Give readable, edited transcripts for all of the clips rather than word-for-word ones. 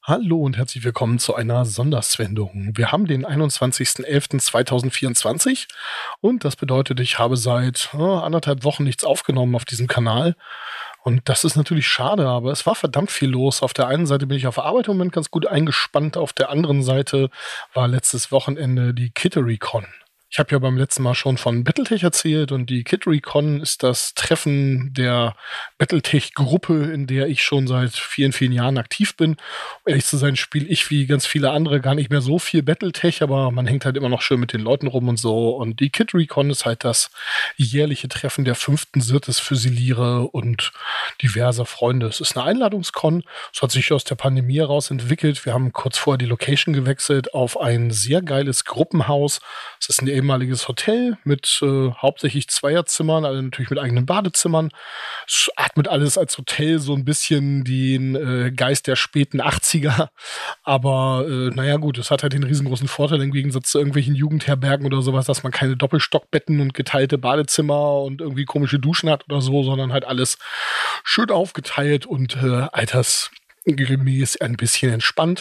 Hallo und herzlich willkommen zu einer Sondersendung. Wir haben den 21.11.2024 und das bedeutet, ich habe seit 1,5 Wochen nichts aufgenommen auf diesem Kanal. Und das ist natürlich schade, aber es war verdammt viel los. Auf der einen Seite bin ich auf Arbeit im Moment ganz gut eingespannt, auf der anderen Seite war letztes Wochenende die KitteryCon. Ich habe ja beim letzten Mal schon von Battletech erzählt und die KitteryCon ist das Treffen der Battletech-Gruppe, in der ich schon seit vielen, vielen Jahren aktiv bin. Um ehrlich zu sein, spiele ich wie ganz viele andere gar nicht mehr so viel Battletech, aber man hängt halt immer noch schön mit den Leuten rum und so. Und die KitteryCon ist halt das jährliche Treffen der 5. Sirtes Füsiliere und diverser Freunde. Es ist eine Einladungscon. Es hat sich aus der Pandemie heraus entwickelt. Wir haben kurz vorher die Location gewechselt auf ein sehr geiles Gruppenhaus. Es ist ein ehemaliges Hotel mit hauptsächlich Zweierzimmern, also natürlich mit eigenen Badezimmern. Es atmet alles als Hotel so ein bisschen den Geist der späten 80er. Aber naja gut, es hat halt den riesengroßen Vorteil im Gegensatz zu irgendwelchen Jugendherbergen oder sowas, dass man keine Doppelstockbetten und geteilte Badezimmer und irgendwie komische Duschen hat oder so, sondern halt alles schön aufgeteilt und altersgemäß ein bisschen entspannt.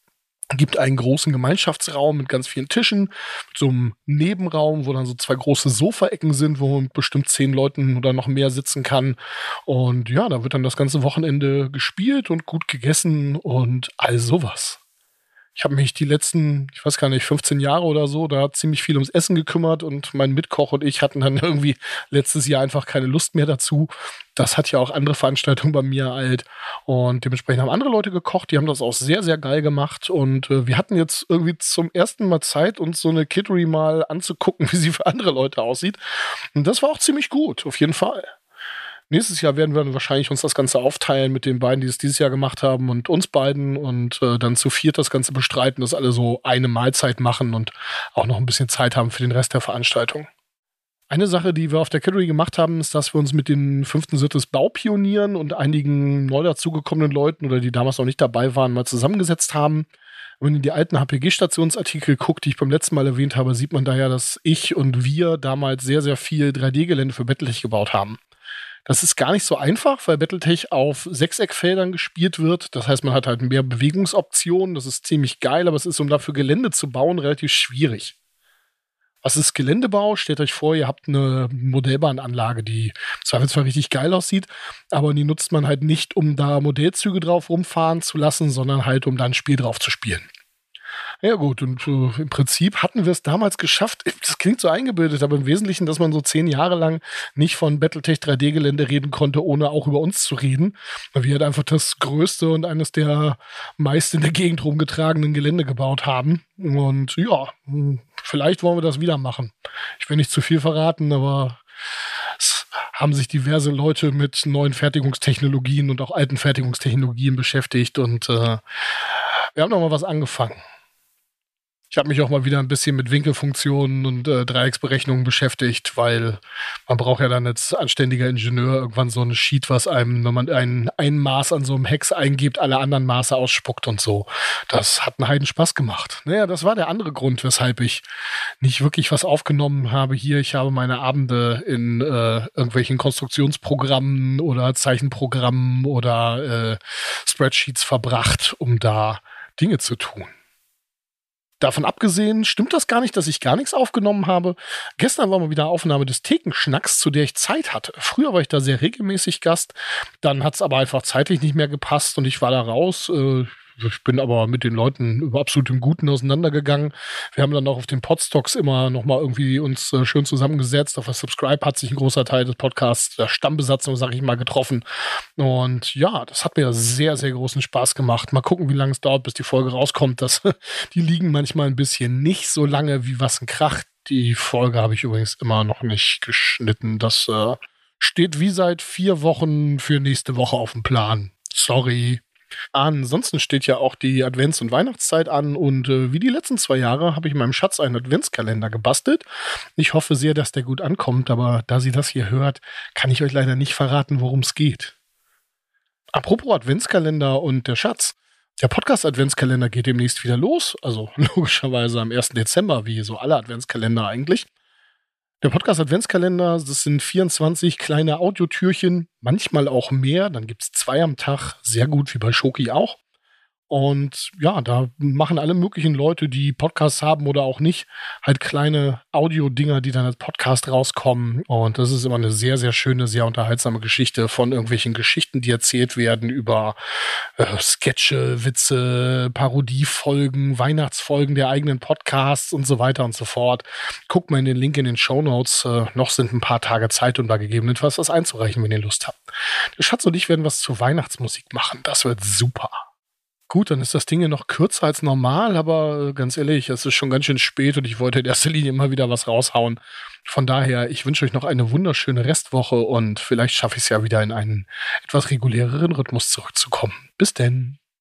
Gibt einen großen Gemeinschaftsraum mit ganz vielen Tischen, mit so einem Nebenraum, wo dann so 2 große Sofaecken sind, wo man mit bestimmt 10 Leuten oder noch mehr sitzen kann. Und ja, da wird dann das ganze Wochenende gespielt und gut gegessen und all sowas. Ich habe mich die letzten, ich weiß gar nicht, 15 Jahre oder so, da ziemlich viel ums Essen gekümmert und mein Mitkoch und ich hatten dann irgendwie letztes Jahr einfach keine Lust mehr dazu. Das hat ja auch andere Veranstaltungen bei mir halt. Und dementsprechend haben andere Leute gekocht, die haben das auch sehr, sehr geil gemacht. Und wir hatten jetzt irgendwie zum ersten Mal Zeit, uns so eine Kittery mal anzugucken, wie sie für andere Leute aussieht. Und das war auch ziemlich gut, auf jeden Fall. Nächstes Jahr werden wir dann wahrscheinlich uns das Ganze aufteilen mit den beiden, die es dieses Jahr gemacht haben und uns beiden und dann zu viert das Ganze bestreiten, dass alle so eine Mahlzeit machen und auch noch ein bisschen Zeit haben für den Rest der Veranstaltung. Eine Sache, die wir auf der Kittery gemacht haben, ist, dass wir uns mit den 5. Sirtes Baupionieren und einigen neu dazugekommenen Leuten oder die damals noch nicht dabei waren, mal zusammengesetzt haben. Wenn man in die alten HPG-Stationsartikel guckt, die ich beim letzten Mal erwähnt habe, sieht man da ja, dass ich und wir damals sehr, sehr viel 3D-Gelände für Battletech gebaut haben. Das ist gar nicht so einfach, weil Battletech auf Sechseckfeldern gespielt wird. Das heißt, man hat halt mehr Bewegungsoptionen. Das ist ziemlich geil, aber es ist, um dafür Gelände zu bauen, relativ schwierig. Was ist Geländebau? Stellt euch vor, ihr habt eine Modellbahnanlage, die im Zweifelsfall richtig geil aussieht, aber die nutzt man halt nicht, um da Modellzüge drauf rumfahren zu lassen, sondern halt, um da ein Spiel drauf zu spielen. Ja gut, und im Prinzip hatten wir es damals geschafft, das klingt so eingebildet, aber im Wesentlichen, dass man so 10 Jahre lang nicht von Battletech 3D-Gelände reden konnte, ohne auch über uns zu reden. Weil wir halt einfach das größte und eines der meist in der Gegend rumgetragenen Gelände gebaut haben. Und ja, vielleicht wollen wir das wieder machen. Ich will nicht zu viel verraten, aber es haben sich diverse Leute mit neuen Fertigungstechnologien und auch alten Fertigungstechnologien beschäftigt und wir haben noch mal was angefangen. Ich habe mich auch mal wieder ein bisschen mit Winkelfunktionen und Dreiecksberechnungen beschäftigt, weil man braucht ja dann als anständiger Ingenieur irgendwann so eine Sheet, was einem, wenn man ein Maß an so einem Hex eingibt, alle anderen Maße ausspuckt und so. Das hat einen Heidenspaß gemacht. Naja, das war der andere Grund, weshalb ich nicht wirklich was aufgenommen habe hier. Ich habe meine Abende in irgendwelchen Konstruktionsprogrammen oder Zeichenprogrammen oder Spreadsheets verbracht, um da Dinge zu tun. Davon abgesehen stimmt das gar nicht, dass ich gar nichts aufgenommen habe. Gestern war mal wieder Aufnahme des Thekenschnacks, zu der ich Zeit hatte. Früher war ich da sehr regelmäßig Gast. Dann hat es aber einfach zeitlich nicht mehr gepasst und ich war da raus. Ich bin aber mit den Leuten über absolut im Guten auseinandergegangen. Wir haben dann auch auf den Podstocks immer noch mal irgendwie uns schön zusammengesetzt. Auf der Subscribe hat sich ein großer Teil des Podcasts, der Stammbesatzung, sag ich mal, getroffen. Und ja, das hat mir sehr, sehr großen Spaß gemacht. Mal gucken, wie lange es dauert, bis die Folge rauskommt. Die liegen manchmal ein bisschen nicht so lange wie was ein Krach. Die Folge habe ich übrigens immer noch nicht geschnitten. Das steht wie seit 4 Wochen für nächste Woche auf dem Plan. Sorry. Ansonsten steht ja auch die Advents- und Weihnachtszeit an und wie die letzten 2 Jahre habe ich meinem Schatz einen Adventskalender gebastelt. Ich hoffe sehr, dass der gut ankommt, aber da sie das hier hört, kann ich euch leider nicht verraten, worum es geht. Apropos Adventskalender und der Schatz. Der Podcast-Adventskalender geht demnächst wieder los, also logischerweise am 1. Dezember, wie so alle Adventskalender eigentlich. Der Podcast-Adventskalender, das sind 24 kleine Audiotürchen, manchmal auch mehr. Dann gibt es 2 am Tag, sehr gut wie bei Schoki auch. Und ja, da machen alle möglichen Leute, die Podcasts haben oder auch nicht, halt kleine Audio-Dinger, die dann als Podcast rauskommen. Und das ist immer eine sehr, sehr schöne, sehr unterhaltsame Geschichte von irgendwelchen Geschichten, die erzählt werden über Sketche, Witze, Parodiefolgen, Weihnachtsfolgen der eigenen Podcasts und so weiter und so fort. Guckt mal in den Link in den Shownotes. Noch sind ein paar Tage Zeit, um da gegebenenfalls was einzureichen, wenn ihr Lust habt. Der Schatz und ich werden was zur Weihnachtsmusik machen. Das wird super. Gut, dann ist das Ding ja noch kürzer als normal, aber ganz ehrlich, es ist schon ganz schön spät und ich wollte in erster Linie immer wieder was raushauen. Von daher, ich wünsche euch noch eine wunderschöne Restwoche und vielleicht schaffe ich es ja wieder in einen etwas reguläreren Rhythmus zurückzukommen. Bis denn.